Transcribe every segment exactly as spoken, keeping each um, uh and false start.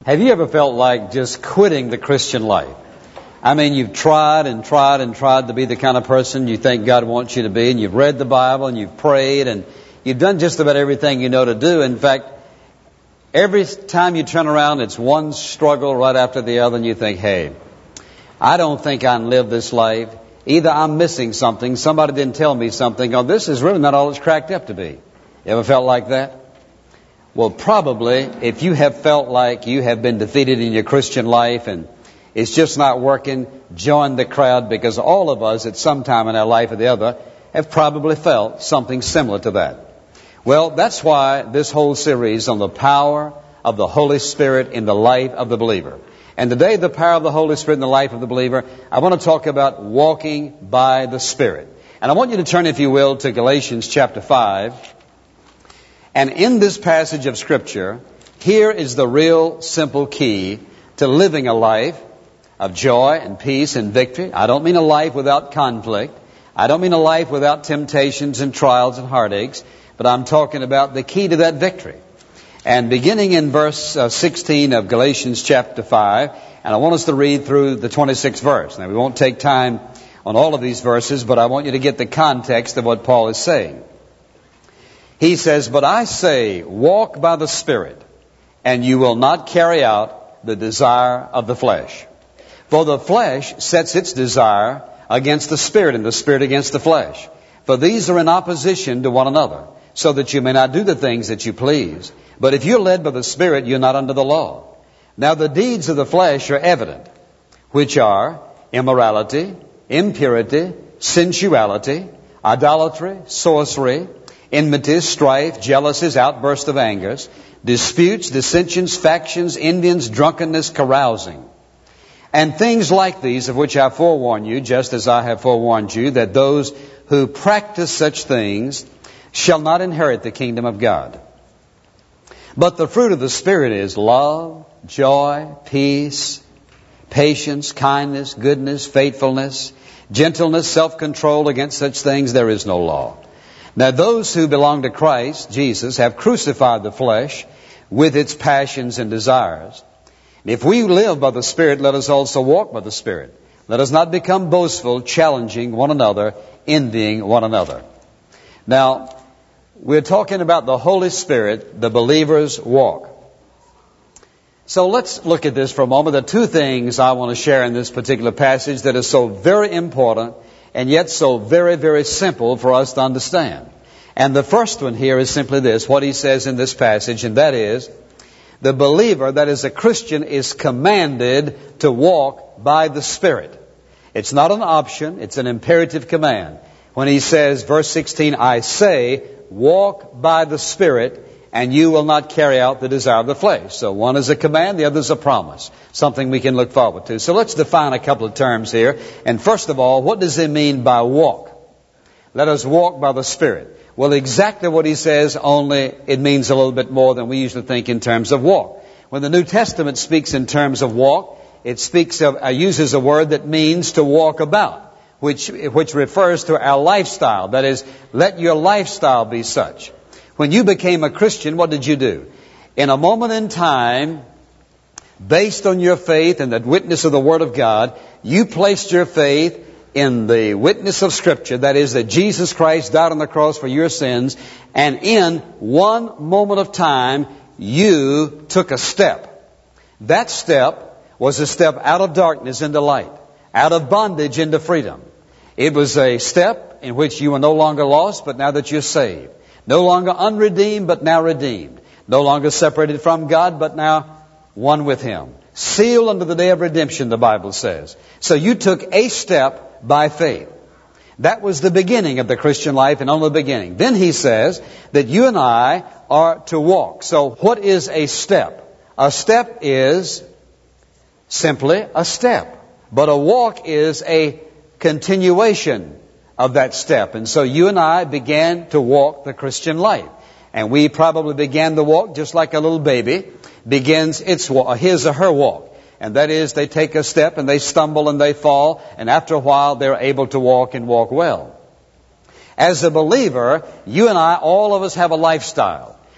Have you ever felt like just quitting the Christian life? I mean, you've tried and tried and tried to be the kind of person you think God wants you to be, and you've read the Bible and you've prayed and you've done just about everything you know to do. In fact, every time you turn around, it's one struggle right after the other, and you think, hey, I don't think I can live this life. Either I'm missing something, somebody didn't tell me something, or this is really not all it's cracked up to be. You ever felt like that? Well, probably, if you have felt like you have been defeated in your Christian life and it's just not working, join the crowd, because all of us at some time in our life or the other have probably felt something similar to that. Well, that's why this whole series on the power of the Holy Spirit in the life of the believer. And today, the power of the Holy Spirit in the life of the believer, I want to talk about walking by the Spirit. And I want you to turn, if you will, to Galatians chapter five. And in this passage of Scripture, here is the real simple key to living a life of joy and peace and victory. I don't mean a life without conflict. I don't mean a life without temptations and trials and heartaches. But I'm talking about the key to that victory. And beginning in verse uh, sixteen of Galatians chapter five, and I want us to read through the twenty-sixth verse. Now, we won't take time on all of these verses, but I want you to get the context of what Paul is saying. He says, "But I say, walk by the Spirit, and you will not carry out the desire of the flesh. For the flesh sets its desire against the Spirit, and the Spirit against the flesh. For these are in opposition to one another, so that you may not do the things that you please. But if you're led by the Spirit, you're not under the law. Now the deeds of the flesh are evident, which are immorality, impurity, sensuality, idolatry, sorcery, enmity, strife, jealousies, outbursts of angers, disputes, dissensions, factions, envyings, drunkenness, carousing, and things like these, of which I forewarn you, just as I have forewarned you, that those who practice such things shall not inherit the kingdom of God. But the fruit of the Spirit is love, joy, peace, patience, kindness, goodness, faithfulness, gentleness, self-control. Against such things there is no law. Now those who belong to Christ Jesus have crucified the flesh with its passions and desires. If we live by the Spirit, let us also walk by the Spirit. Let us not become boastful, challenging one another, envying one another." Now, we're talking about the Holy Spirit, the believer's walk. So let's look at this for a moment. There are two things I want to share in this particular passage that are so very important and yet so very, very simple for us to understand. And the first one here is simply this, what he says in this passage, and that is, the believer, that is a Christian, is commanded to walk by the Spirit. It's not an option, it's an imperative command. When he says, verse sixteen, "I say, walk by the Spirit, and you will not carry out the desire of the flesh." So one is a command, the other is a promise, something we can look forward to. So let's define a couple of terms here. And first of all, what does it mean by walk? Let us walk by the Spirit. Well, exactly what he says, only it means a little bit more than we usually think in terms of walk. When the New Testament speaks in terms of walk, it speaks of, uh, uses a word that means to walk about, which which refers to our lifestyle. That is, let your lifestyle be such. When you became a Christian, what did you do? In a moment in time, based on your faith and the witness of the Word of God, you placed your faith in the witness of Scripture, that is, that Jesus Christ died on the cross for your sins, and in one moment of time, you took a step. That step was a step out of darkness into light, out of bondage into freedom. It was a step in which you were no longer lost, but now that you're saved. No longer unredeemed, but now redeemed. No longer separated from God, but now one with Him. Sealed unto the day of redemption, the Bible says. So you took a step by faith. That was the beginning of the Christian life, and only the beginning. Then he says that you and I are to walk. So what is a step? A step is simply a step. But a walk is a continuation of that step. And so you and I began to walk the Christian life. And we probably began to walk just like a little baby begins its walk, his or her walk. And that is, they take a step and they stumble and they fall, and after a while they're able to walk and walk well. As a believer, you and I, all of us have a lifestyle.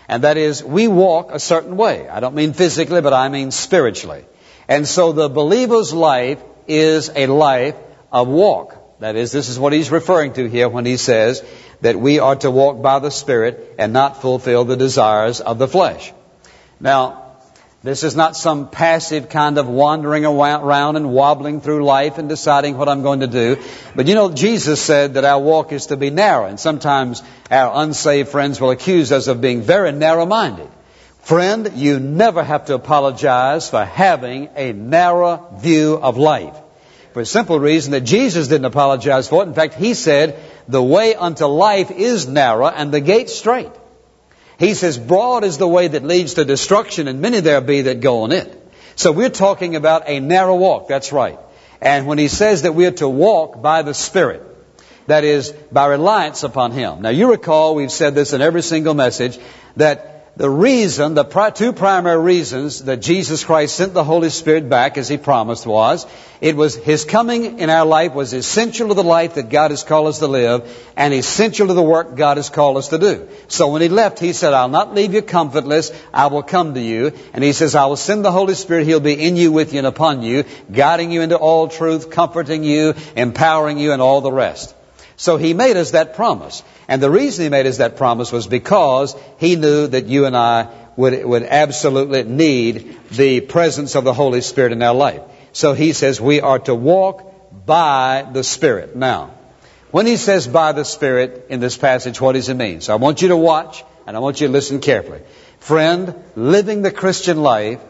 And that is, we walk a certain way. I don't mean physically, but I mean spiritually. And so the believer's life is a life of walk. That is, this is what he's referring to here when he says that we are to walk by the Spirit and not fulfill the desires of the flesh. Now, this is not some passive kind of wandering around and wobbling through life and deciding what I'm going to do. But you know, Jesus said that our walk is to be narrow. And sometimes our unsaved friends will accuse us of being very narrow-minded. Friend, you never have to apologize for having a narrow view of life. For a simple reason that Jesus didn't apologize for it. In fact, He said, the way unto life is narrow and the gate straight. He says, broad is the way that leads to destruction, and many there be that go on it. So we're talking about a narrow walk, that's right. And when he says that we're to walk by the Spirit, that is, by reliance upon Him. Now you recall, we've said this in every single message, that the reason, the pri- two primary reasons that Jesus Christ sent the Holy Spirit back as He promised was, it was His coming in our life was essential to the life that God has called us to live and essential to the work God has called us to do. So when He left, He said, I'll not leave you comfortless, I will come to you. And He says, I will send the Holy Spirit, He'll be in you, with you, and upon you, guiding you into all truth, comforting you, empowering you, and all the rest. So He made us that promise. And the reason He made us that promise was because He knew that you and I would, would absolutely need the presence of the Holy Spirit in our life. So He says we are to walk by the Spirit. Now, when He says by the Spirit in this passage, what does it mean? So I want you to watch and I want you to listen carefully. Friend, living the Christian life,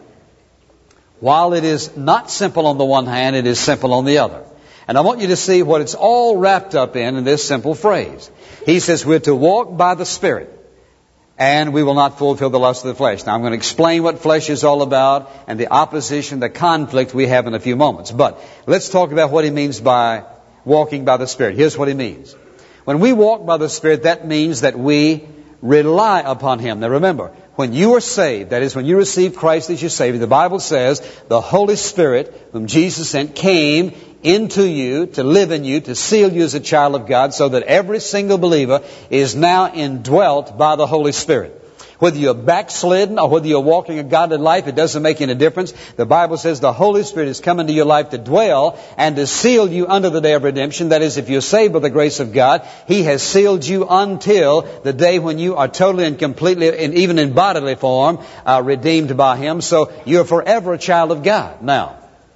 while it is not simple on the one hand, it is simple on the other. And I want you to see what it's all wrapped up in in this simple phrase. He says we're to walk by the Spirit, and we will not fulfill the lust of the flesh. Now I'm going to explain what flesh is all about and the opposition, the conflict we have in a few moments. But let's talk about what he means by walking by the Spirit. Here's what he means. When we walk by the Spirit, that means that we rely upon Him. Now remember, when you are saved, that is, when you receive Christ as your Savior, the Bible says the Holy Spirit, whom Jesus sent, came into you, to live in you, to seal you as a child of God, so that every single believer is now indwelt by the Holy Spirit. Whether you're backslidden or whether you're walking a godly life, it doesn't make any difference. The Bible says the Holy Spirit has come into your life to dwell and to seal you unto the day of redemption. That is, if you're saved by the grace of God, He has sealed you until the day when you are totally and completely, and even in bodily form, uh, redeemed by Him. So you're forever a child of God. Now,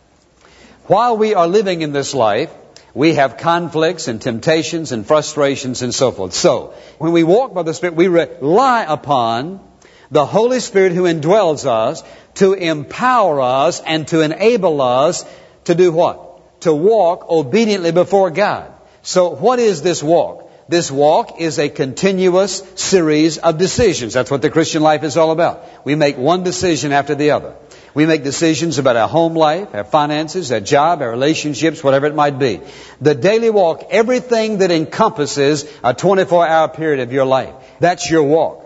while we are living in this life, we have conflicts and temptations and frustrations and so forth. So, when we walk by the Spirit, we rely upon the Holy Spirit who indwells us to empower us and to enable us to do what? To walk obediently before God. So, what is this walk? This walk is a continuous series of decisions. That's what the Christian life is all about. We make one decision after the other. We make decisions about our home life, our finances, our job, our relationships, whatever it might be. The daily walk, everything that encompasses a twenty-four hour period of your life, that's your walk.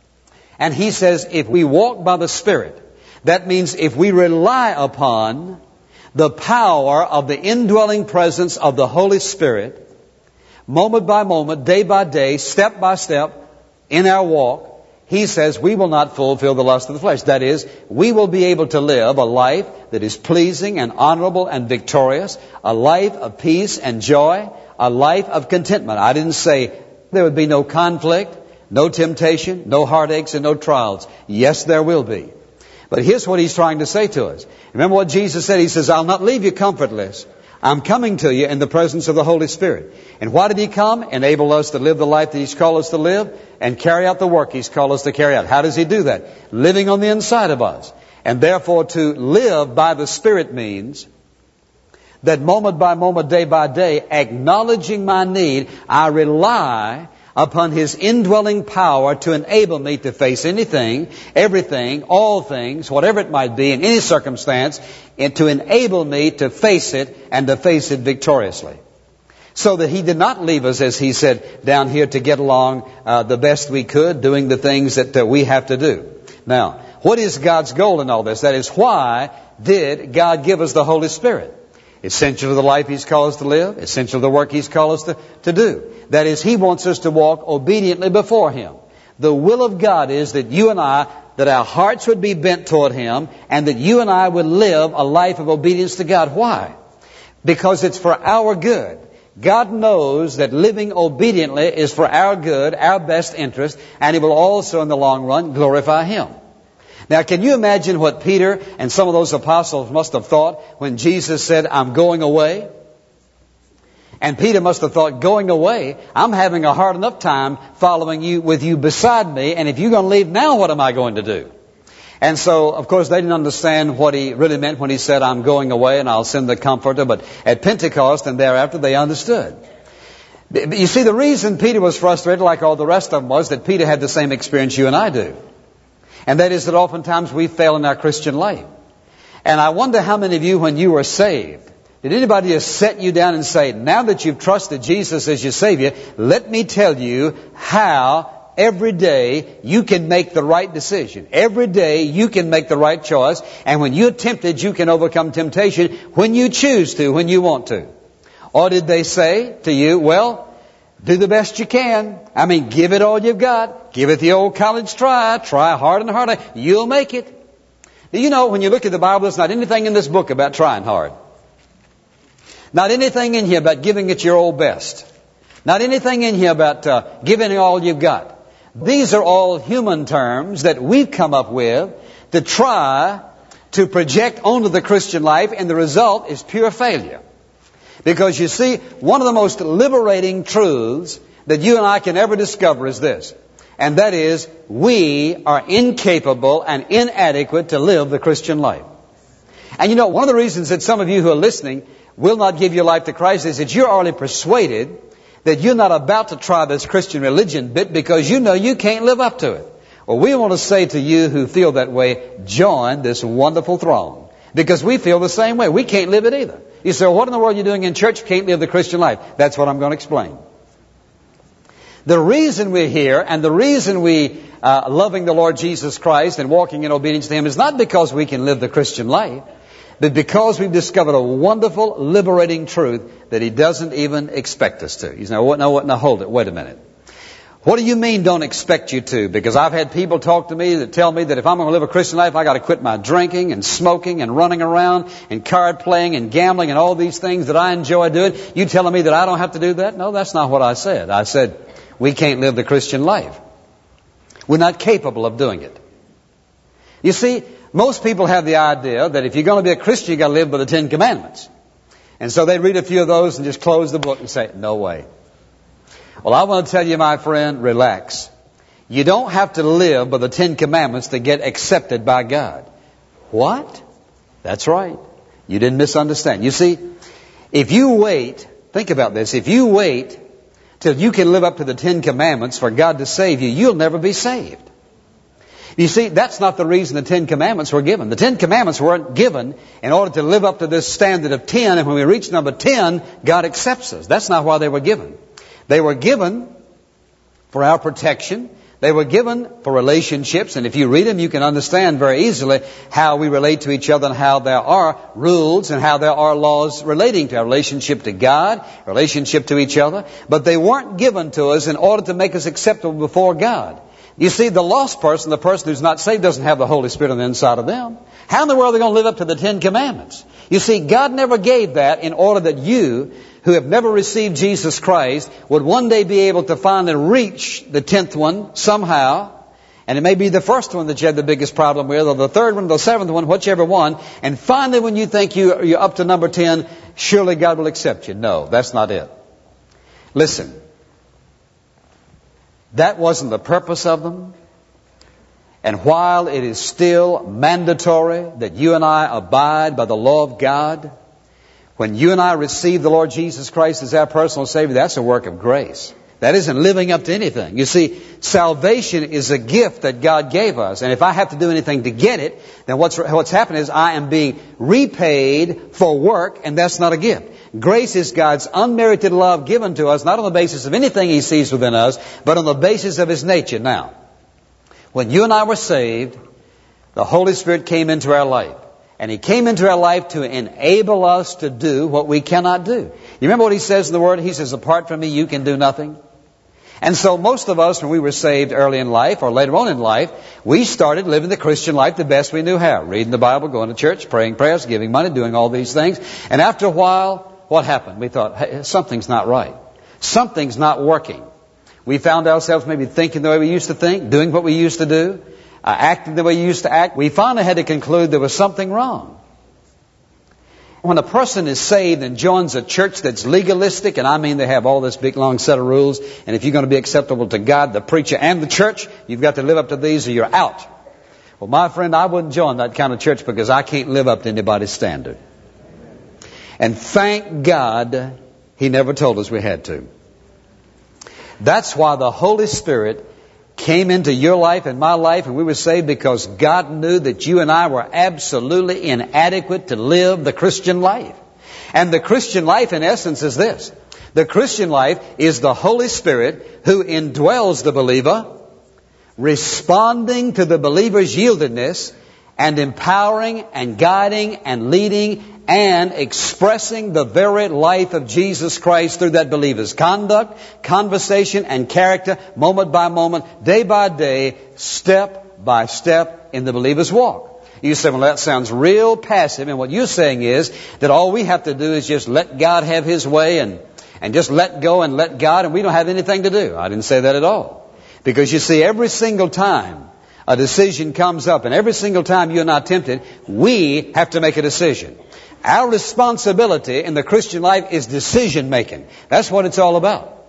And he says if we walk by the Spirit, that means if we rely upon the power of the indwelling presence of the Holy Spirit, moment by moment, day by day, step by step, in our walk, he says we will not fulfill the lust of the flesh. That is, we will be able to live a life that is pleasing and honorable and victorious, a life of peace and joy, a life of contentment. I didn't say there would be no conflict, no temptation, no heartaches, and no trials. Yes, there will be. But here's what he's trying to say to us. Remember what Jesus said? He says, I'll not leave you comfortless. I'm coming to you in the presence of the Holy Spirit. And why did He come? Enable us to live the life that He's called us to live and carry out the work He's called us to carry out. How does He do that? Living on the inside of us. And therefore to live by the Spirit means that moment by moment, day by day, acknowledging my need, I rely upon His indwelling power to enable me to face anything, everything, all things, whatever it might be, in any circumstance, and to enable me to face it and to face it victoriously. So that He did not leave us, as He said, down here to get along uh, the best we could, doing the things that uh, we have to do. Now, what is God's goal in all this? That is, why did God give us the Holy Spirit? Essential to the life He's called us to live, essential to the work He's called us to, to do. That is, He wants us to walk obediently before Him. The will of God is that you and I, that our hearts would be bent toward Him, and that you and I would live a life of obedience to God. Why? Because it's for our good. God knows that living obediently is for our good, our best interest, and it will also in the long run glorify Him. Now, can you imagine what Peter and some of those apostles must have thought when Jesus said, I'm going away? And Peter must have thought, going away? I'm having a hard enough time following you with you beside me, and if you're going to leave now, what am I going to do? And so, of course, they didn't understand what he really meant when he said, I'm going away and I'll send the Comforter. But at Pentecost and thereafter, they understood. You see, the reason Peter was frustrated, like all the rest of them, was that Peter had the same experience you and I do. And that is that oftentimes we fail in our Christian life. And I wonder how many of you, when you were saved, did anybody just set you down and say, now that you've trusted Jesus as your Savior, let me tell you how every day you can make the right decision. Every day you can make the right choice. And when you're tempted, you can overcome temptation when you choose to, when you want to. Or did they say to you, well, do the best you can. I mean, give it all you've got. Give it the old college try. Try hard and harder. You'll make it. Do you know, when you look at the Bible, there's not anything in this book about trying hard. Not anything in here about giving it your old best. Not anything in here about uh, giving it all you've got. These are all human terms that we've come up with to try to project onto the Christian life, and the result is pure failure. Because you see, one of the most liberating truths that you and I can ever discover is this, and that is, we are incapable and inadequate to live the Christian life. And you know, one of the reasons that some of you who are listening will not give your life to Christ is that you're already persuaded that you're not about to try this Christian religion bit because you know you can't live up to it. Well, we want to say to you who feel that way, join this wonderful throng. Because we feel the same way. We can't live it either. You say, well, what in the world are you doing in church? You can't live the Christian life. That's what I'm going to explain. The reason we're here and the reason we are loving the Lord Jesus Christ and walking in obedience to Him is not because we can live the Christian life, but because we've discovered a wonderful, liberating truth that He doesn't even expect us to. You say, now, now, now hold it, wait a minute. What do you mean don't expect you to? Because I've had people talk to me that tell me that if I'm going to live a Christian life, I've got to quit my drinking and smoking and running around and card playing and gambling and all these things that I enjoy doing. You telling me that I don't have to do that? No, that's not what I said. I said, we can't live the Christian life. We're not capable of doing it. You see, most people have the idea that if you're going to be a Christian, you've got to live by the Ten Commandments. And so they read a few of those and just close the book and say, no way. Well, I want to tell you, my friend, relax. You don't have to live by the Ten Commandments to get accepted by God. What? That's right. You didn't misunderstand. You see, if you wait, think about this, if you wait till you can live up to the Ten Commandments for God to save you, you'll never be saved. You see, that's not the reason the Ten Commandments were given. The Ten Commandments weren't given in order to live up to this standard of ten, and when we reach number ten, God accepts us. That's not why they were given. They were given for our protection. They were given for relationships, and if you read them, you can understand very easily how we relate to each other and how there are rules and how there are laws relating to our relationship to God, relationship to each other. But they weren't given to us in order to make us acceptable before God. You see, the lost person, the person who's not saved, doesn't have the Holy Spirit on the inside of them. How in the world are they going to live up to the Ten Commandments? You see, God never gave that in order that you, who have never received Jesus Christ, would one day be able to finally reach the tenth one somehow. And it may be the first one that you had the biggest problem with, or the third one, or the seventh one, whichever one. And finally, when you think you, you're up to number ten, surely God will accept you. No, that's not it. Listen. That wasn't the purpose of them. And while it is still mandatory that you and I abide by the law of God, when you and I receive the Lord Jesus Christ as our personal Savior, that's a work of grace. That isn't living up to anything. You see, salvation is a gift that God gave us. And if I have to do anything to get it, then what's, what's happened is I am being repaid for work, and that's not a gift. Grace is God's unmerited love given to us, not on the basis of anything He sees within us, but on the basis of His nature. Now, when you and I were saved, the Holy Spirit came into our life. And He came into our life to enable us to do what we cannot do. You remember what He says in the Word? He says, apart from me, you can do nothing. And so most of us, when we were saved early in life or later on in life, we started living the Christian life the best we knew how. Reading the Bible, going to church, praying prayers, giving money, doing all these things. And after a while, what happened? We thought, hey, something's not right. Something's not working. We found ourselves maybe thinking the way we used to think, doing what we used to do, uh, acting the way we used to act. We finally had to conclude there was something wrong. When a person is saved and joins a church that's legalistic, and I mean they have all this big long set of rules, and if you're going to be acceptable to God, the preacher, and the church, you've got to live up to these or you're out. Well, my friend, I wouldn't join that kind of church because I can't live up to anybody's standard. And thank God He never told us we had to. That's why the Holy Spirit came into your life and my life, and we were saved because God knew that you and I were absolutely inadequate to live the Christian life. And the Christian life, in essence, is this. The Christian life is the Holy Spirit who indwells the believer, responding to the believer's yieldedness and empowering and guiding and leading and expressing the very life of Jesus Christ through that believer's conduct, conversation, and character, moment by moment, day by day, step by step in the believer's walk. You say, well, that sounds real passive, and what you're saying is that all we have to do is just let God have His way and, and just let go and let God, and we don't have anything to do. I didn't say that at all. Because you see, every single time a decision comes up, and every single time you and I are tempted, we have to make a decision. Our responsibility in the Christian life is decision making. That's what it's all about.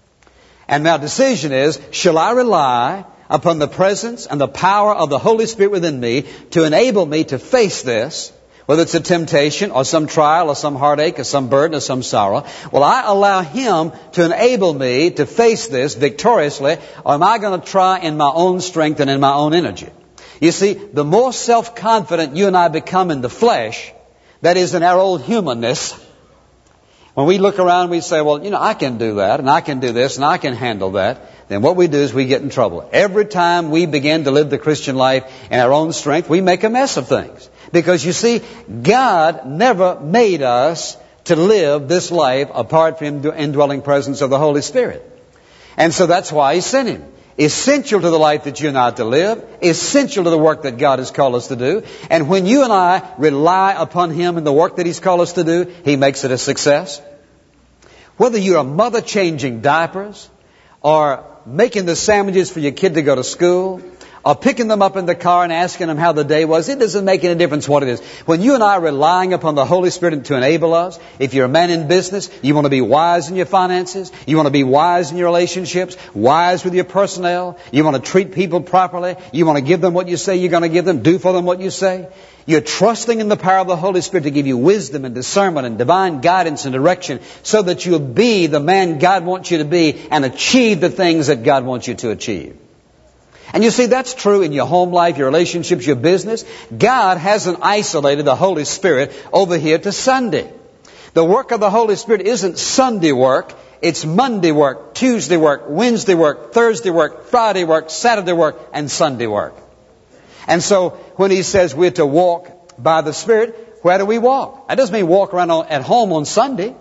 And now decision is, shall I rely upon the presence and the power of the Holy Spirit within me to enable me to face this, whether it's a temptation or some trial or some heartache or some burden or some sorrow? Will I allow Him to enable me to face this victoriously, or am I going to try in my own strength and in my own energy? You see, the more self-confident you and I become in the flesh, that is, in our old humanness, when we look around we say, well, you know, I can do that, and I can do this, and I can handle that, then what we do is we get in trouble. Every time we begin to live the Christian life in our own strength, we make a mess of things. Because you see, God never made us to live this life apart from the indwelling presence of the Holy Spirit. And so that's why He sent Him. Essential to the life that you and I are to live, essential to the work that God has called us to do. And when you and I rely upon Him in the work that He's called us to do, He makes it a success. Whether you're a mother changing diapers, or making the sandwiches for your kid to go to school, or picking them up in the car and asking them how the day was, it doesn't make any difference what it is. When you and I are relying upon the Holy Spirit to enable us, if you're a man in business, you want to be wise in your finances, you want to be wise in your relationships, wise with your personnel, you want to treat people properly, you want to give them what you say you're going to give them, do for them what you say. You're trusting in the power of the Holy Spirit to give you wisdom and discernment and divine guidance and direction so that you'll be the man God wants you to be and achieve the things that God wants you to achieve. And you see, that's true in your home life, your relationships, your business. God hasn't isolated the Holy Spirit over here to Sunday. The work of the Holy Spirit isn't Sunday work. It's Monday work, Tuesday work, Wednesday work, Thursday work, Friday work, Saturday work, and Sunday work. And so when He says we're to walk by the Spirit, where do we walk? That doesn't mean walk around at home on Sunday.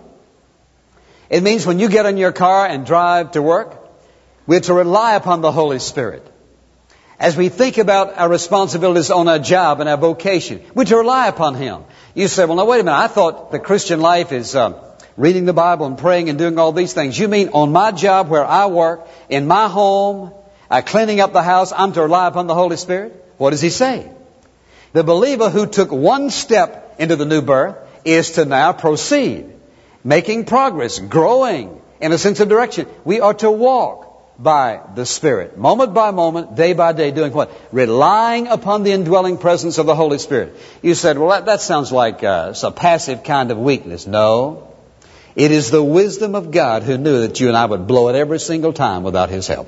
It means when you get in your car and drive to work, we're to rely upon the Holy Spirit. As we think about our responsibilities on our job and our vocation, we're to rely upon Him. You say, well, now wait a minute, I thought the Christian life is uh, reading the Bible and praying and doing all these things. You mean on my job where I work, in my home, uh, cleaning up the house, I'm to rely upon the Holy Spirit? What does He say? The believer who took one step into the new birth is to now proceed, making progress, growing in a sense of direction. We are to walk by the Spirit, moment by moment, day by day, doing what? Relying upon the indwelling presence of the Holy Spirit. You said, well, that, that sounds like uh, it's a passive kind of weakness. No. It is the wisdom of God who knew that you and I would blow it every single time without His help.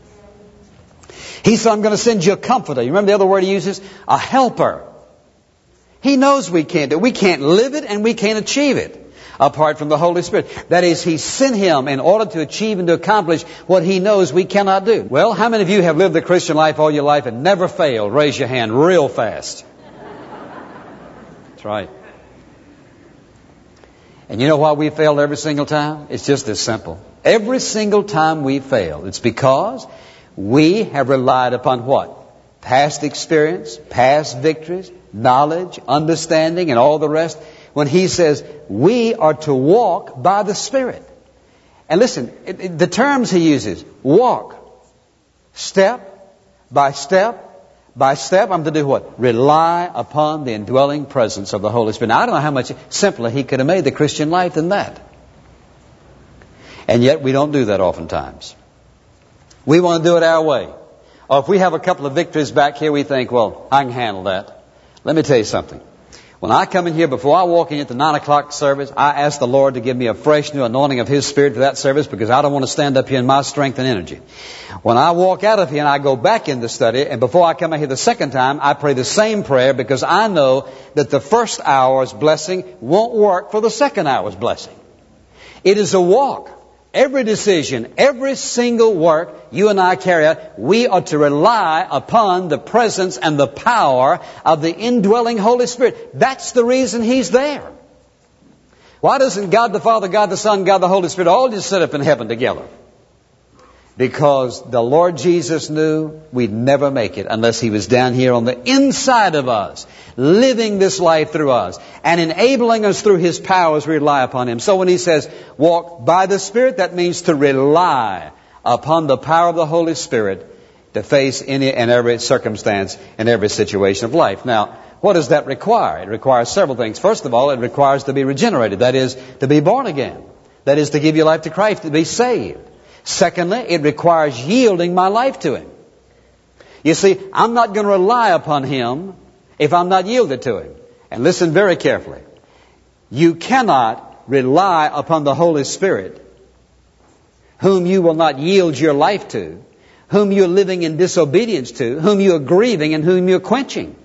He said, I'm going to send you a comforter. You remember the other word He uses? A helper. He knows we can't do it. We can't live it and we can't achieve it apart from the Holy Spirit. That is, He sent Him in order to achieve and to accomplish what He knows we cannot do. Well, how many of you have lived the Christian life all your life and never failed? Raise your hand real fast. That's right. And you know why we fail every single time? It's just this simple. Every single time we fail, it's because we have relied upon what? Past experience, past victories, knowledge, understanding, and all the rest. When he says we are to walk by the Spirit. And listen, it, it, the terms he uses, walk, step by step by step. I'm to do what? Rely upon the indwelling presence of the Holy Spirit. Now, I don't know how much simpler he could have made the Christian life than that. And yet we don't do that oftentimes. We want to do it our way. Or if we have a couple of victories back here, we think, well, I can handle that. Let me tell you something. When I come in here, before I walk in at the nine o'clock service, I ask the Lord to give me a fresh new anointing of His Spirit for that service, because I don't want to stand up here in my strength and energy. When I walk out of here and I go back in the study, and before I come out here the second time, I pray the same prayer, because I know that the first hour's blessing won't work for the second hour's blessing. It is a walk. Every decision, every single work you and I carry out, we are to rely upon the presence and the power of the indwelling Holy Spirit. That's the reason He's there. Why doesn't God the Father, God the Son, God the Holy Spirit all just sit up in heaven together? Because the Lord Jesus knew we'd never make it unless He was down here on the inside of us, living this life through us, and enabling us through His power as we rely upon Him. So when He says, walk by the Spirit, that means to rely upon the power of the Holy Spirit to face any and every circumstance and every situation of life. Now, what does that require? It requires several things. First of all, it requires to be regenerated. That is, to be born again. That is, to give your life to Christ, to be saved. Secondly, it requires yielding my life to Him. You see, I'm not going to rely upon Him if I'm not yielded to Him. And listen very carefully. You cannot rely upon the Holy Spirit, whom you will not yield your life to, whom you're living in disobedience to, whom you're grieving and whom you're quenching.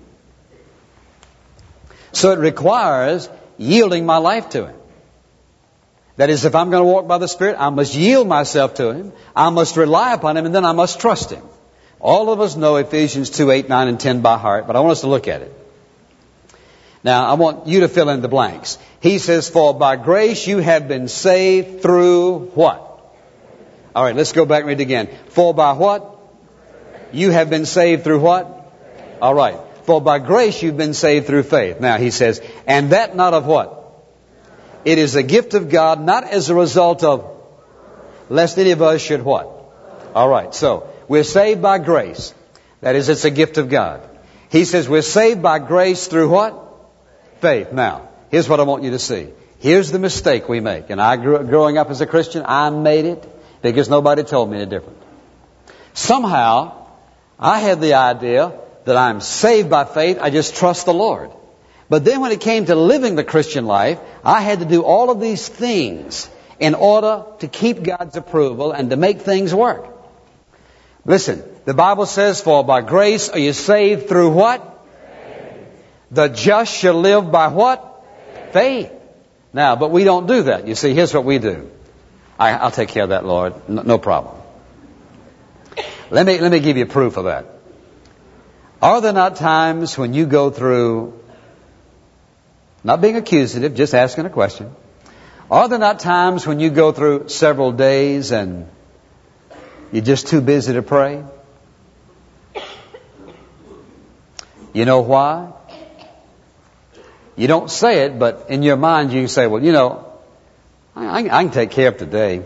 So it requires yielding my life to Him. That is, if I'm going to walk by the Spirit, I must yield myself to Him. I must rely upon Him, and then I must trust Him. All of us know Ephesians two, eight, nine, and ten by heart, but I want us to look at it. Now, I want you to fill in the blanks. He says, for by grace you have been saved through what? All right, let's go back and read it again. For by what? You have been saved through what? All right. For by grace you've been saved through faith. Now, he says, and that not of what? It is a gift of God, not as a result of, lest any of us should what? All right, so we're saved by grace. That is, it's a gift of God. He says we're saved by grace through what? Faith. Now, here's what I want you to see. Here's the mistake we make. And I grew, growing up as a Christian, I made it because nobody told me any different. Somehow, I had the idea that I'm saved by faith, I just trust the Lord. But then when it came to living the Christian life, I had to do all of these things in order to keep God's approval and to make things work. Listen, the Bible says, for by grace are you saved through what? Faith. The just shall live by what? Faith. Faith. Now, but we don't do that. You see, here's what we do. I, I'll take care of that, Lord. No, no problem. Let me, let me give you proof of that. Are there not times when you go through, not being accusative, just asking a question. Are there not times when you go through several days and you're just too busy to pray? You know why? You don't say it, but in your mind you say, well, you know, I, I can take care of today.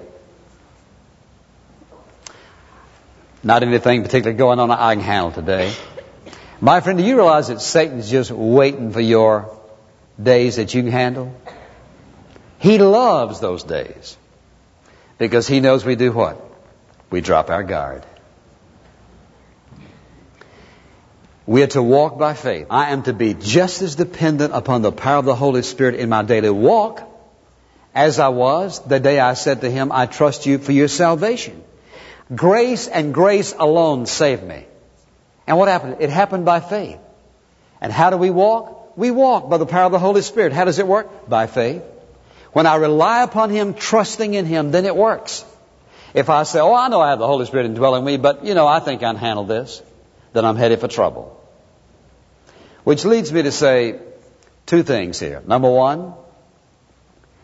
Not anything particularly going on I can handle today. My friend, do you realize that Satan's just waiting for your days that you can handle? He loves those days because he knows we do what? We drop our guard. We are to walk by faith. I am to be just as dependent upon the power of the Holy Spirit in my daily walk as I was the day I said to Him, I trust you for your salvation. Grace and grace alone saved me. And what happened? It happened by faith. And how do we walk? We walk by the power of the Holy Spirit. How does it work? By faith. When I rely upon Him, trusting in Him, then it works. If I say, oh, I know I have the Holy Spirit indwelling me, but, you know, I think I can handle this, then I'm headed for trouble. Which leads me to say two things here. Number one,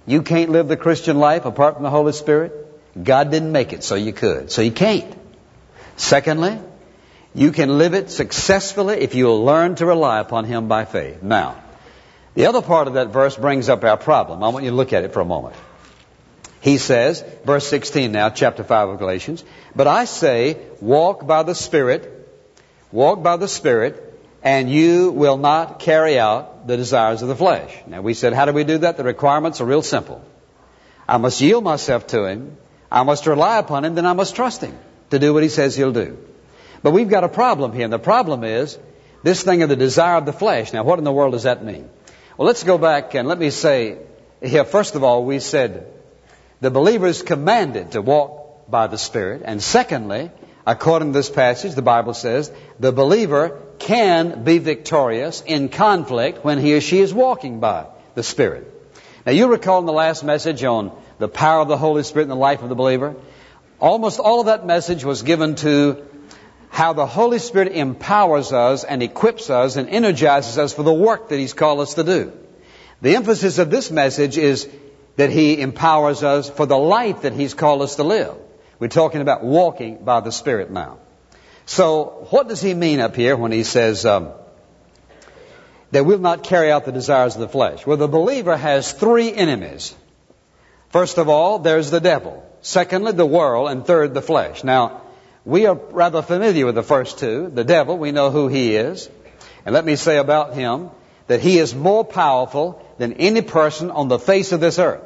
You can't live the Christian life apart from the Holy Spirit. God didn't make it so you could. So you can't. Secondly, you can live it successfully if you will learn to rely upon Him by faith. Now, the other part of that verse brings up our problem. I want you to look at it for a moment. He says, verse sixteen now, chapter five of Galatians, "But I say, walk by the Spirit, walk by the Spirit, and you will not carry out the desires of the flesh." Now we said, how do we do that? The requirements are real simple. I must yield myself to Him. I must rely upon Him. Then I must trust Him to do what He says He'll do. But we've got a problem here. And the problem is this thing of the desire of the flesh. Now what in the world does that mean? Well, let's go back and let me say here, first of all, we said the believer is commanded to walk by the Spirit. And secondly, according to this passage, the Bible says the believer can be victorious in conflict when he or she is walking by the Spirit. Now you recall in the last message on the power of the Holy Spirit in the life of the believer, almost all of that message was given to how the Holy Spirit empowers us and equips us and energizes us for the work that He's called us to do. The emphasis of this message is that He empowers us for the life that He's called us to live. We're talking about walking by the Spirit now. So what does He mean up here when He says um, that we'll not carry out the desires of the flesh? Well, the believer has three enemies. First of all, there's the devil. Secondly, the world. And third, the flesh. Now, we are rather familiar with the first two. The devil, we know who he is. And let me say about him that he is more powerful than any person on the face of this earth.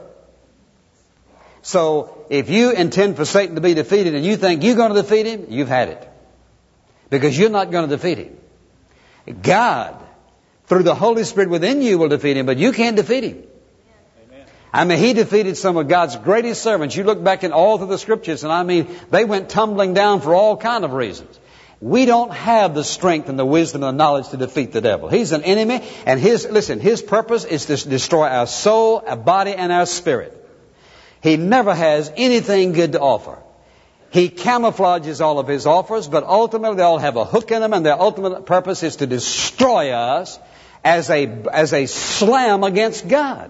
So if you intend for Satan to be defeated and you think you're going to defeat him, you've had it. Because you're not going to defeat him. God, through the Holy Spirit within you, will defeat him, but you can't defeat him. Amen. I mean, He defeated some of God's greatest servants. You look back in all through the Scriptures, and I mean, they went tumbling down for all kind of reasons. We don't have the strength and the wisdom and the knowledge to defeat the devil. He's an enemy, and his, listen, his purpose is to destroy our soul, our body, and our spirit. He never has anything good to offer. He camouflages all of his offers, but ultimately they all have a hook in them, and their ultimate purpose is to destroy us as a, as a slam against God.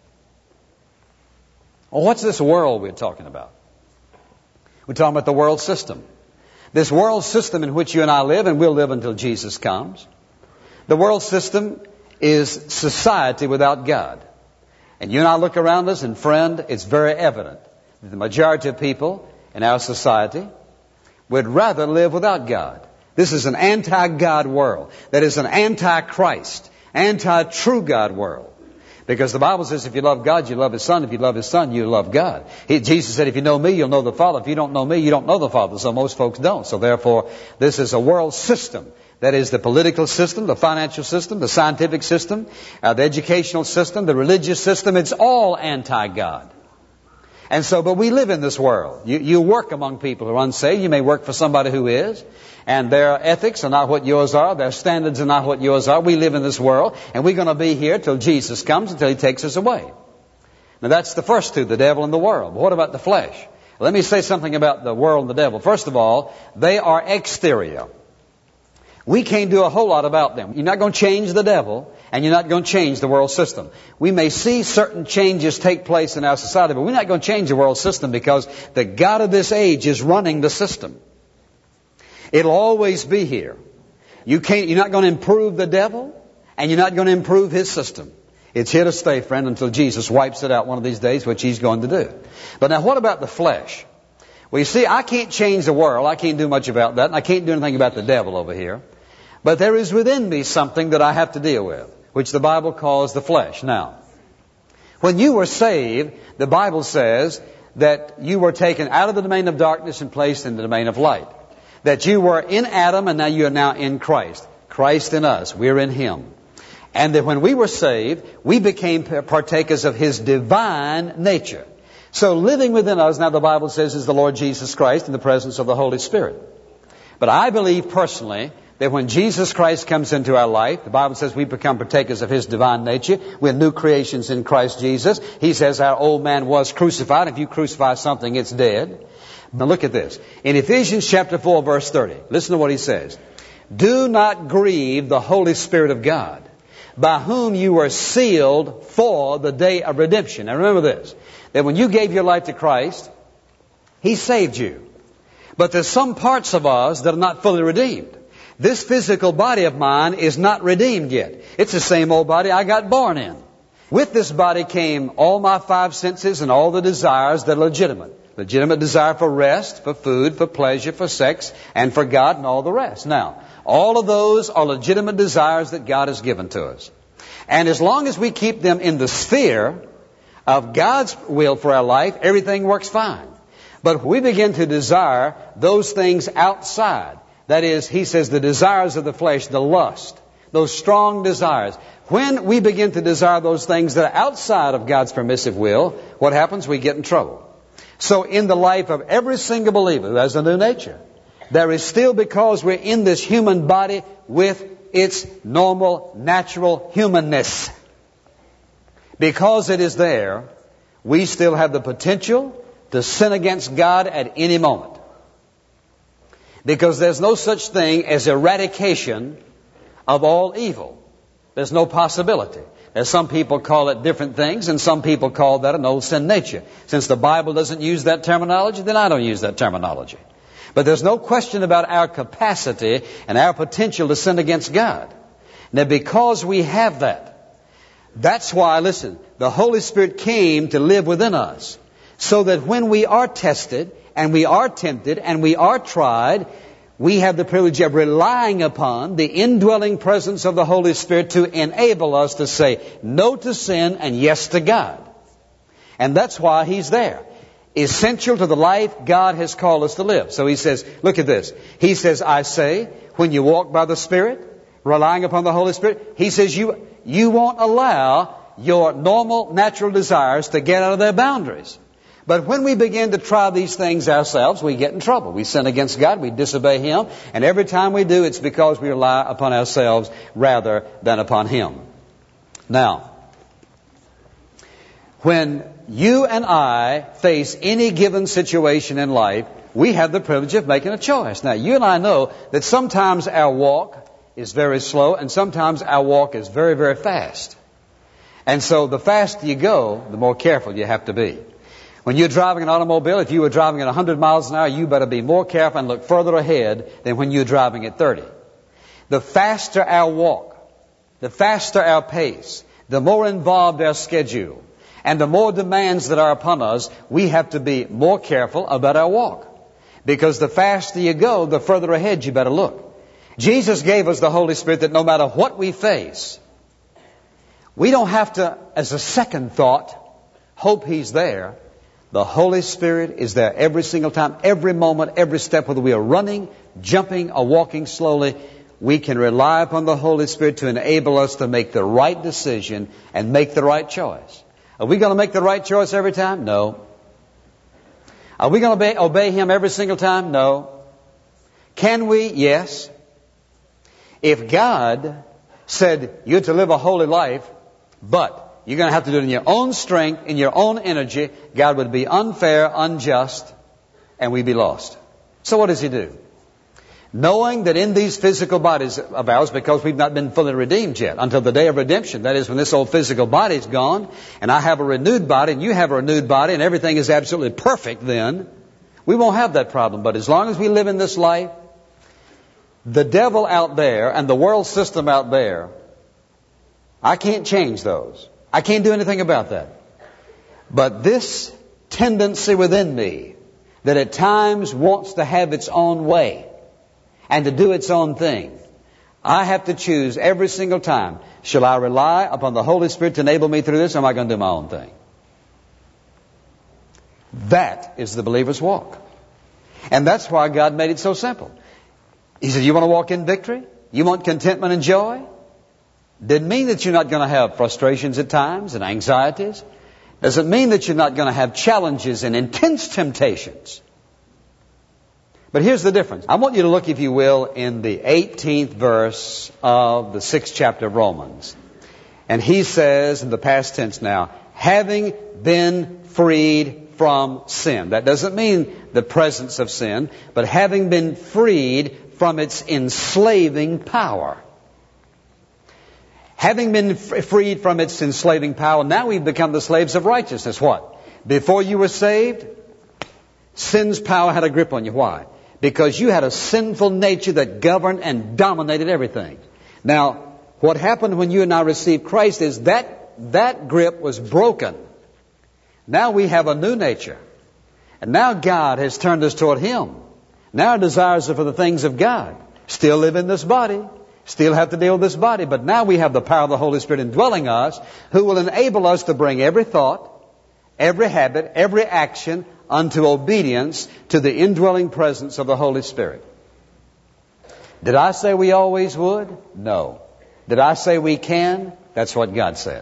Well, what's this world we're talking about? We're talking about the world system. This world system in which you and I live, and we'll live until Jesus comes. The world system is society without God. And you and I look around us, and friend, it's very evident that the majority of people in our society would rather live without God. This is an anti-God world. That is an anti-Christ, anti-true God world. Because the Bible says if you love God, you love His Son. If you love His Son, you love God. He, Jesus said, if you know me, you'll know the Father. If you don't know me, you don't know the Father. So most folks don't. So therefore, this is a world system. That is the political system, the financial system, the scientific system, uh, the educational system, the religious system. It's all anti-God. And so, but we live in this world. You, you work among people who are unsaved. You may work for somebody who is. And their ethics are not what yours are. Their standards are not what yours are. We live in this world. And we're going to be here till Jesus comes, until He takes us away. Now that's the first two, the devil and the world. But what about the flesh? Let me say something about the world and the devil. First of all, they are exterior. We can't do a whole lot about them. You're not going to change the devil, and you're not going to change the world system. We may see certain changes take place in our society, but we're not going to change the world system because the God of this age is running the system. It'll always be here. You can't, you're not going to improve the devil, and you're not going to improve his system. It's here to stay, friend, until Jesus wipes it out one of these days, which He's going to do. But now what about the flesh? Well, you see, I can't change the world. I can't do much about that, and I can't do anything about the devil over here. But there is within me something that I have to deal with, which the Bible calls the flesh. Now, when you were saved, the Bible says that you were taken out of the domain of darkness and placed in the domain of light. That you were in Adam and now you are now in Christ. Christ in us. We're in Him. And that when we were saved, we became partakers of His divine nature. So living within us, now the Bible says, is the Lord Jesus Christ in the presence of the Holy Spirit. But I believe personally that when Jesus Christ comes into our life, the Bible says we become partakers of His divine nature. We're new creations in Christ Jesus. He says our old man was crucified. If you crucify something, it's dead. Now look at this. In Ephesians chapter four, verse thirty, listen to what he says. Do not grieve the Holy Spirit of God, by whom you were sealed for the day of redemption. Now remember this, that when you gave your life to Christ, He saved you. But there's some parts of us that are not fully redeemed. This physical body of mine is not redeemed yet. It's the same old body I got born in. With this body came all my five senses and all the desires that are legitimate. Legitimate desire for rest, for food, for pleasure, for sex, and for God and all the rest. Now, all of those are legitimate desires that God has given to us. And as long as we keep them in the sphere of God's will for our life, everything works fine. But when we begin to desire those things outside, that is, he says, the desires of the flesh, the lust, those strong desires. When we begin to desire those things that are outside of God's permissive will, what happens? We get in trouble. So in the life of every single believer who has a new nature, there is still, because we're in this human body with its normal, natural humanness, because it is there, we still have the potential to sin against God at any moment. Because there's no such thing as eradication of all evil. There's no possibility. As some people call it different things, and some people call that an old sin nature. Since the Bible doesn't use that terminology, then I don't use that terminology. But there's no question about our capacity and our potential to sin against God. Now, because we have that, that's why, listen, the Holy Spirit came to live within us, so that when we are tested, and we are tempted, and we are tried, we have the privilege of relying upon the indwelling presence of the Holy Spirit to enable us to say no to sin and yes to God. And that's why He's there. Essential to the life God has called us to live. So He says, look at this. He says, I say, when you walk by the Spirit, relying upon the Holy Spirit, He says you, you won't allow your normal, natural desires to get out of their boundaries. But when we begin to try these things ourselves, we get in trouble. We sin against God, we disobey Him, and every time we do, it's because we rely upon ourselves rather than upon Him. Now, when you and I face any given situation in life, we have the privilege of making a choice. Now, you and I know that sometimes our walk is very slow, and sometimes our walk is very, very fast. And so the faster you go, the more careful you have to be. When you're driving an automobile, if you were driving at one hundred miles an hour, you better be more careful and look further ahead than when you're driving at thirty. The faster our walk, the faster our pace, the more involved our schedule, and the more demands that are upon us, we have to be more careful about our walk. Because the faster you go, the further ahead you better look. Jesus gave us the Holy Spirit that no matter what we face, we don't have to, as a second thought, hope He's there. The Holy Spirit is there every single time, every moment, every step, whether we are running, jumping, or walking slowly. We can rely upon the Holy Spirit to enable us to make the right decision and make the right choice. Are we going to make the right choice every time? No. Are we going to obey, obey Him every single time? No. Can we? Yes. If God said you're to live a holy life, but you're going to have to do it in your own strength, in your own energy, God would be unfair, unjust, and we'd be lost. So what does He do? Knowing that in these physical bodies of ours, because we've not been fully redeemed yet, until the day of redemption, that is when this old physical body is gone, and I have a renewed body, and you have a renewed body, and everything is absolutely perfect then, we won't have that problem. But as long as we live in this life, the devil out there and the world system out there, I can't change those. I can't do anything about that. But this tendency within me that at times wants to have its own way and to do its own thing, I have to choose every single time. Shall I rely upon the Holy Spirit to enable me through this, or am I going to do my own thing? That is the believer's walk. And that's why God made it so simple. He said, you want to walk in victory? You want contentment and joy? Didn't mean that you're not going to have frustrations at times and anxieties. Doesn't mean that you're not going to have challenges and intense temptations. But here's the difference. I want you to look, if you will, in the eighteenth verse of the sixth chapter of Romans. And he says, in the past tense now, having been freed from sin. That doesn't mean the presence of sin, but having been freed from its enslaving power. Having been f- freed from its enslaving power, now we've become the slaves of righteousness. What? Before you were saved, sin's power had a grip on you. Why? Because you had a sinful nature that governed and dominated everything. Now, what happened when you and I received Christ is that that grip was broken. Now we have a new nature. And now God has turned us toward Him. Now our desires are for the things of God. Still live in this body. Still have to deal with this body. But now we have the power of the Holy Spirit indwelling us, who will enable us to bring every thought, every habit, every action unto obedience to the indwelling presence of the Holy Spirit. Did I say we always would? No. Did I say we can? That's what God said.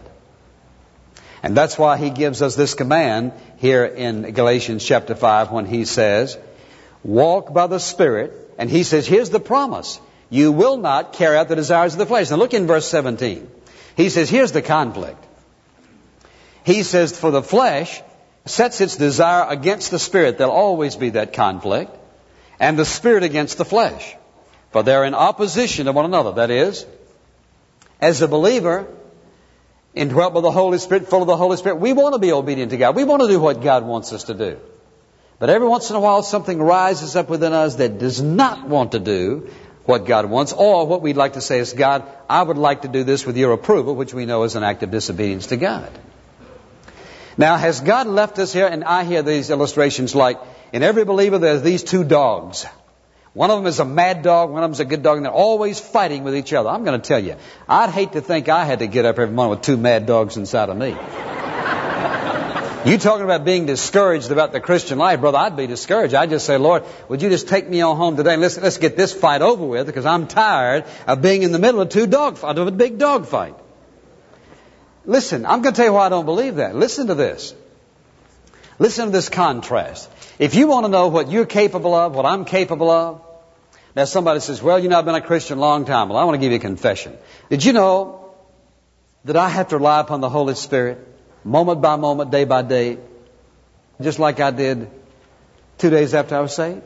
And that's why He gives us this command here in Galatians chapter five when He says, walk by the Spirit. And He says, here's the promise. You will not carry out the desires of the flesh. Now look in verse seventeen. He says, here's the conflict. He says, for the flesh sets its desire against the Spirit. There'll always be that conflict. And the Spirit against the flesh. For they're in opposition to one another. That is, as a believer, indwelt by the Holy Spirit, full of the Holy Spirit, we want to be obedient to God. We want to do what God wants us to do. But every once in a while something rises up within us that does not want to do what God wants, or what we'd like to say is, God, I would like to do this with your approval, which we know is an act of disobedience to God. Now, has God left us here? And I hear these illustrations like, in every believer there's these two dogs. One of them is a mad dog, one of them is a good dog, and they're always fighting with each other. I'm going to tell you, I'd hate to think I had to get up every morning with two mad dogs inside of me. You talking about being discouraged about the Christian life, brother, I'd be discouraged. I'd just say, Lord, would you just take me on home today and let's, let's get this fight over with, because I'm tired of being in the middle of two dog fight, of a big dog fight. Listen, I'm going to tell you why I don't believe that. Listen to this. Listen to this contrast. If you want to know what you're capable of, what I'm capable of, now somebody says, well, you know, I've been a Christian a long time. Well, I want to give you a confession. Did you know that I have to rely upon the Holy Spirit moment by moment, day by day, just like I did two days after I was saved?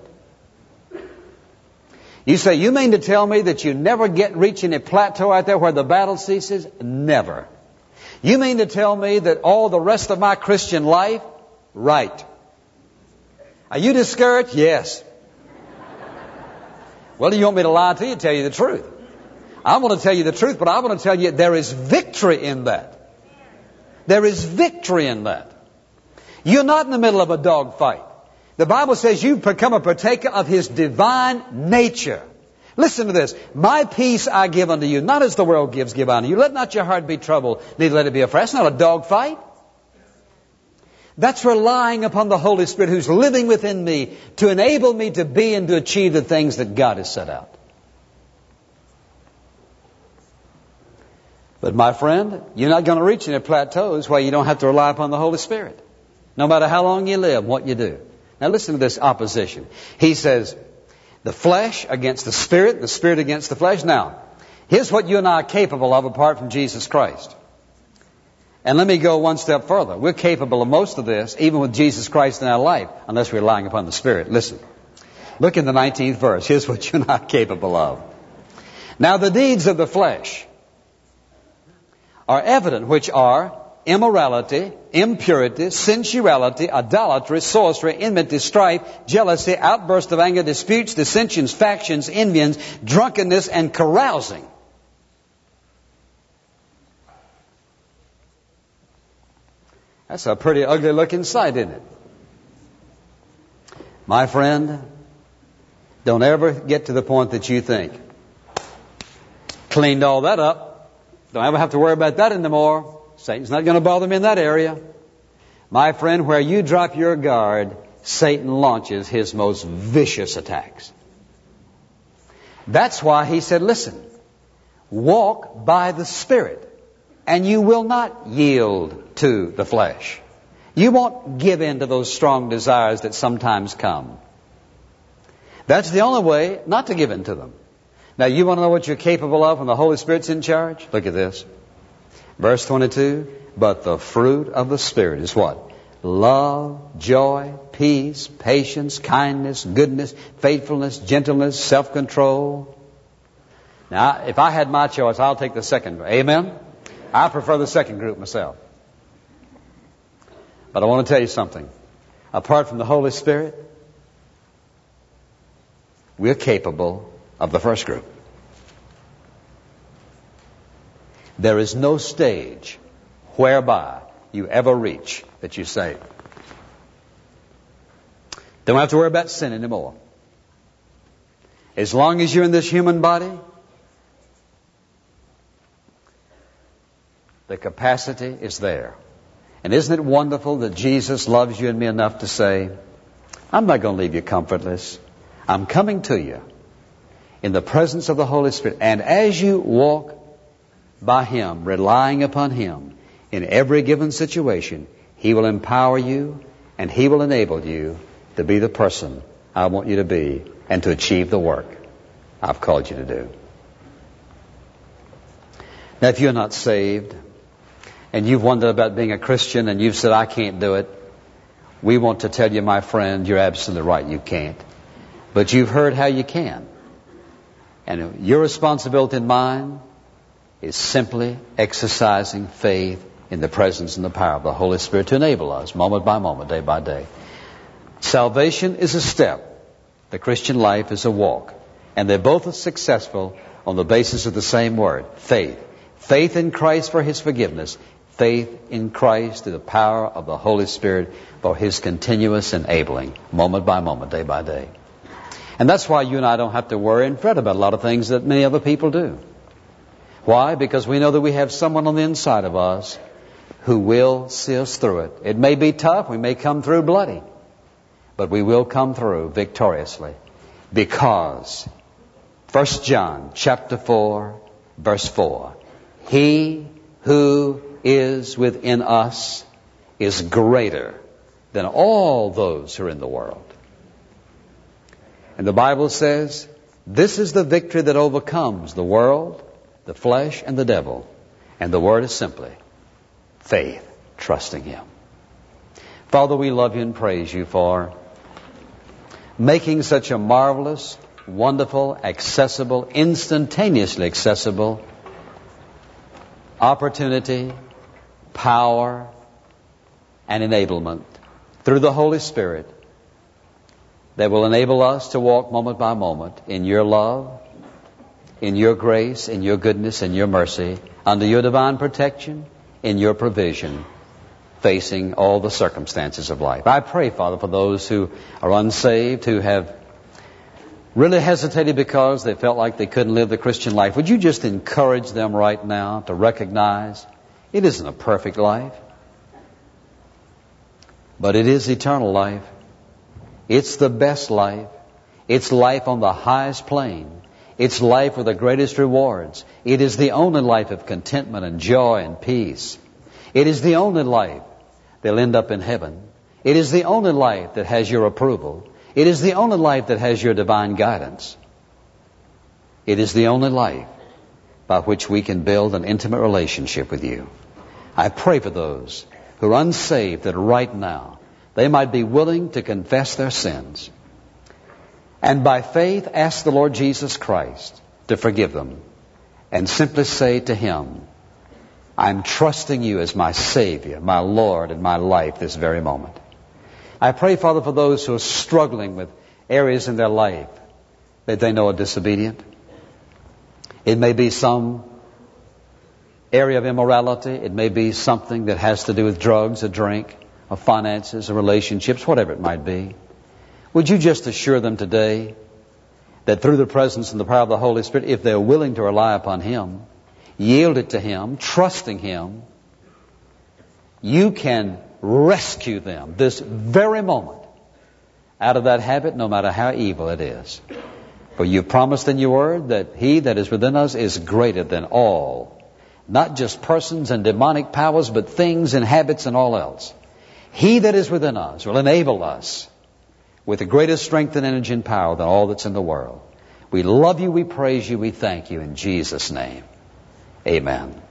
You say, you mean to tell me that you never get reaching a plateau out there where the battle ceases? Never. You mean to tell me that all the rest of my Christian life? Right. Are you discouraged? Yes. Well, do you want me to lie to you? Tell you the truth. I want to tell you the truth, but I want to tell you there is victory in that. There is victory in that. You're not in the middle of a dog fight. The Bible says you become a partaker of His divine nature. Listen to this. My peace I give unto you, not as the world gives, give unto you. Let not your heart be troubled, neither let it be afraid. That's not a dog fight. That's relying upon the Holy Spirit who's living within me to enable me to be and to achieve the things that God has set out. But my friend, you're not going to reach any plateaus where you don't have to rely upon the Holy Spirit. No matter how long you live, what you do. Now listen to this opposition. He says, the flesh against the Spirit, the Spirit against the flesh. Now, here's what you and I are capable of apart from Jesus Christ. And let me go one step further. We're capable of most of this, even with Jesus Christ in our life, unless we're relying upon the Spirit. Listen. Look in the nineteenth verse. Here's what you and I are capable of. Now the deeds of the flesh are evident, which are immorality, impurity, sensuality, idolatry, sorcery, enmity, strife, jealousy, outburst of anger, disputes, dissensions, factions, envyings, drunkenness, and carousing. That's a pretty ugly looking sight, isn't it? My friend, don't ever get to the point that you think, cleaned all that up. Don't ever have to worry about that anymore. Satan's not going to bother me in that area. My friend, where you drop your guard, Satan launches his most vicious attacks. That's why he said, listen, walk by the Spirit, and you will not yield to the flesh. You won't give in to those strong desires that sometimes come. That's the only way not to give in to them. Now, you want to know what you're capable of when the Holy Spirit's in charge? Look at this. Verse twenty-two, but the fruit of the Spirit is what? Love, joy, peace, patience, kindness, goodness, faithfulness, gentleness, self-control. Now, if I had my choice, I'll take the second. Amen? I prefer the second group myself. But I want to tell you something. Apart from the Holy Spirit, we're capable of the first group. There is no stage whereby you ever reach that you say, don't have to worry about sin anymore. As long as you're in this human body, the capacity is there. And isn't it wonderful that Jesus loves you and me enough to say, I'm not going to leave you comfortless. I'm coming to you in the presence of the Holy Spirit. And as you walk by Him, relying upon Him in every given situation, He will empower you and He will enable you to be the person I want you to be and to achieve the work I've called you to do. Now, if you're not saved and you've wondered about being a Christian and you've said, I can't do it, we want to tell you, my friend, you're absolutely right, you can't. But you've heard how you can. And your responsibility and mine is simply exercising faith in the presence and the power of the Holy Spirit to enable us, moment by moment, day by day. Salvation is a step. The Christian life is a walk. And they're both successful on the basis of the same word, faith. Faith in Christ for His forgiveness. Faith in Christ through the power of the Holy Spirit for His continuous enabling, moment by moment, day by day. And that's why you and I don't have to worry and fret about a lot of things that many other people do. Why? Because we know that we have someone on the inside of us who will see us through it. It may be tough. We may come through bloody. But we will come through victoriously. Because First John chapter four, verse four. He who is within us is greater than all those who are in the world. And the Bible says, this is the victory that overcomes the world, the flesh, and the devil. And the word is simply faith, trusting Him. Father, we love You and praise You for making such a marvelous, wonderful, accessible, instantaneously accessible opportunity, power, and enablement through the Holy Spirit that will enable us to walk moment by moment in Your love, in Your grace, in Your goodness, in Your mercy, under Your divine protection, in Your provision, facing all the circumstances of life. I pray, Father, for those who are unsaved, who have really hesitated because they felt like they couldn't live the Christian life. Would You just encourage them right now to recognize it isn't a perfect life, but it is eternal life. It's the best life. It's life on the highest plane. It's life with the greatest rewards. It is the only life of contentment and joy and peace. It is the only life they'll end up in heaven. It is the only life that has Your approval. It is the only life that has Your divine guidance. It is the only life by which we can build an intimate relationship with You. I pray for those who are unsaved that right now they might be willing to confess their sins and by faith ask the Lord Jesus Christ to forgive them and simply say to Him, I'm trusting You as my Savior, my Lord, in my life this very moment. I pray, Father, for those who are struggling with areas in their life that they know are disobedient. It may be some area of immorality. It may be something that has to do with drugs or drink or finances or relationships, whatever it might be. Would You just assure them today that through the presence and the power of the Holy Spirit, if they're willing to rely upon Him, yield it to Him, trusting Him, You can rescue them this very moment out of that habit, no matter how evil it is. For You promised in Your word that He that is within us is greater than all, not just persons and demonic powers, but things and habits and all else. He that is within us will enable us with the greatest strength and energy and power than all that's in the world. We love You, we praise You, we thank You in Jesus' name. Amen.